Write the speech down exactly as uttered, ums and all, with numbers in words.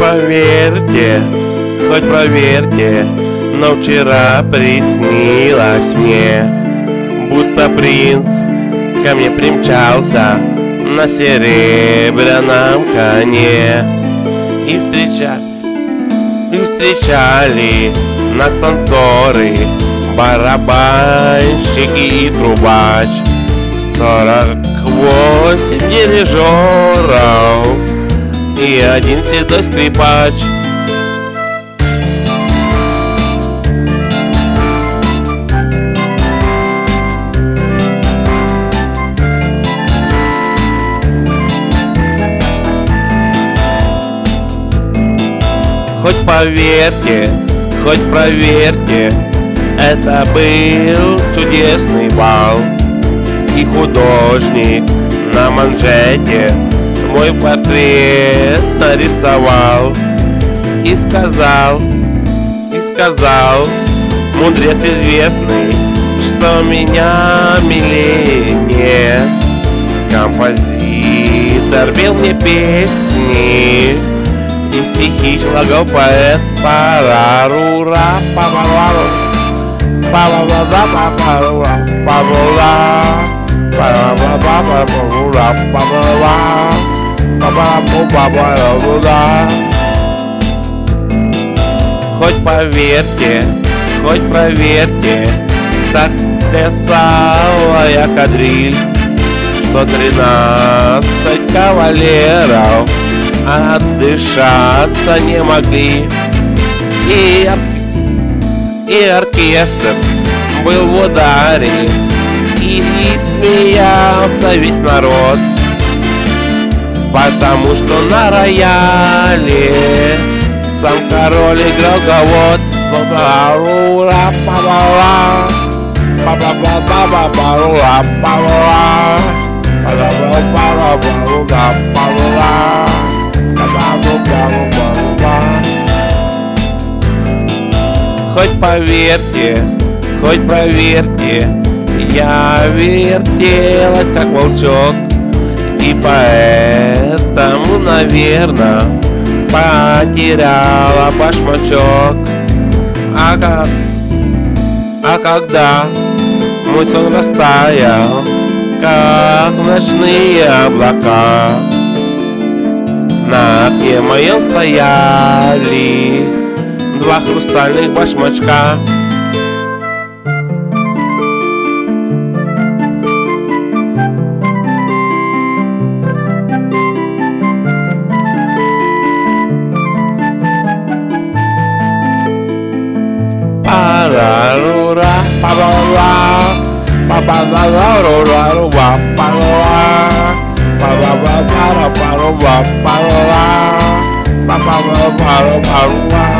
поверьте, хоть проверьте, но вчера приснилось мне, будто принц ко мне примчался на серебряном коне. И встреча... и встречали нас танцоры, барабанщики и трубач, сорок восемь дирижеров и один седой скрипач. Хоть поверьте, хоть проверьте, это был чудесный бал. И художник на манжете мой портрет нарисовал. И сказал, и сказал, мудрец известный, что меня милее нет. Композитор пел мне песни, и стихи слагал поэт. Парарура, парару, парарура, парарура, парарура, парарура, парарура, парарура. Хоть поверьте, хоть проверьте, так плясала я кадриль, что тринадцать кавалеров отдышаться не могли. И, и оркестр был в ударе, и, и смеялся весь народ, потому что на рояле сам король играл гавот. Парарура, парарура, парарура, парарура, парарура, парарура. Хоть поверьте, хоть проверьте, я вертелась как волчок, и поэтому, наверно, потеряла башмачок. А как, а когда мой сон растаял, как ночные облака, на окне моем стояли два хрустальных башмачка. Парарура, парарура, парарура, парарура, парарура, парарура, парарура, парарура, парарура.